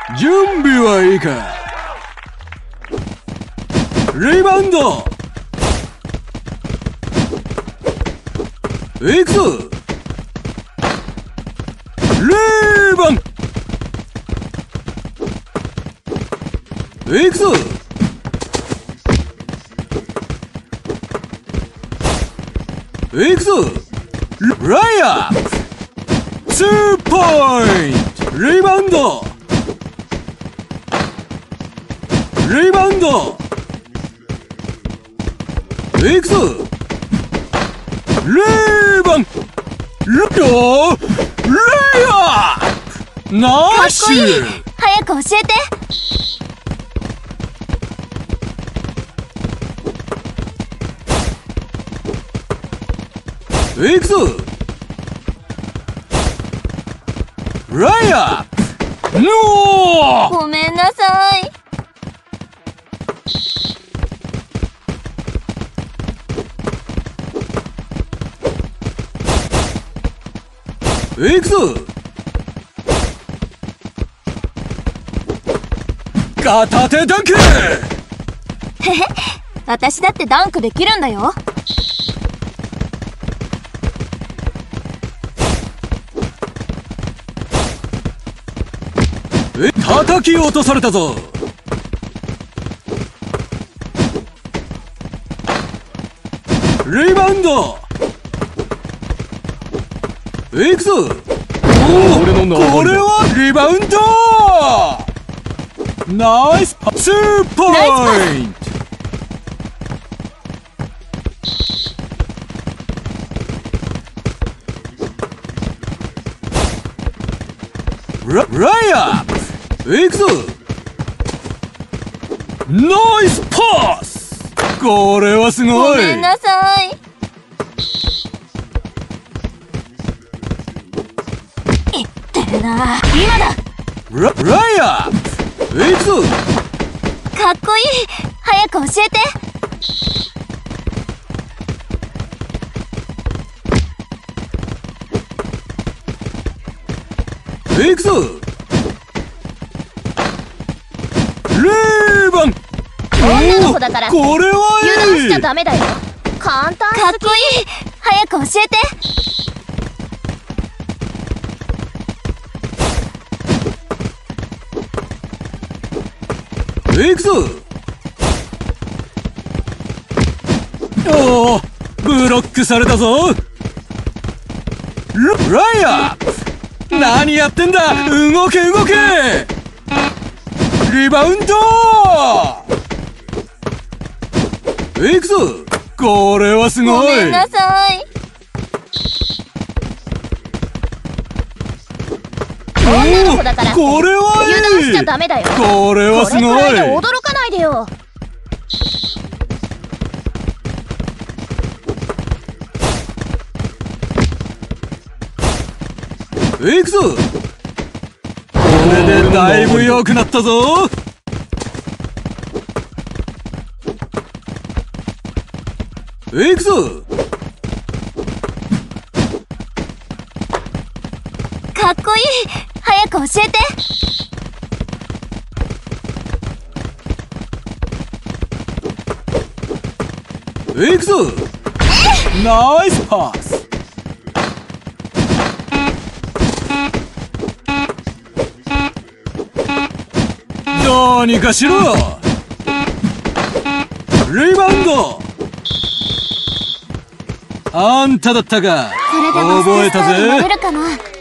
準備はいいか。リバウンド行くぞ。リバウンド行くぞ。行くぞ。ライアップ2ポイント。リバウンドリバウンド行くぞ。リバウンドライアップナイス。 かっこいい。早く教えて。 行くぞ。ライアップノー。 ごめんなさい。 行くぞ。片手ダンク。 へへ、私だってダンクできるんだよ。 叩き落とされたぞ。リバウンド行くぞ。これはリバウンドナイスパス。2ポイント。ライアップ行くぞ。ナイスパス。これはすごい。 ごめんなさい。いってるな。今だ。 ライアップ行くぞ。 かっこいい。早く教えて。 行くぞ。リバウンド。 女の子だからこれはいい。 油断しちゃダメだよ。簡単すぎ。かっこいい。早く教えて。 行くぞ。おお、ブロックされたぞ。ライアップ。何やってんだ。動け動け。リバウンド行くぞ。これはすごい。 ごめんなさい。女の子だからこれはいい。 油断しちゃダメだよ。 これはすごい。 これくらいで驚かないでよ。 行くぞ。これでだいぶ良くなったぞ。行くぞ。 かっこいい。早く教えて。 行くぞ。ナイスパス。どうにかしろ。リバウンド。あんただったか。 これでマスタースターになれ覚えたぜ。 るかな。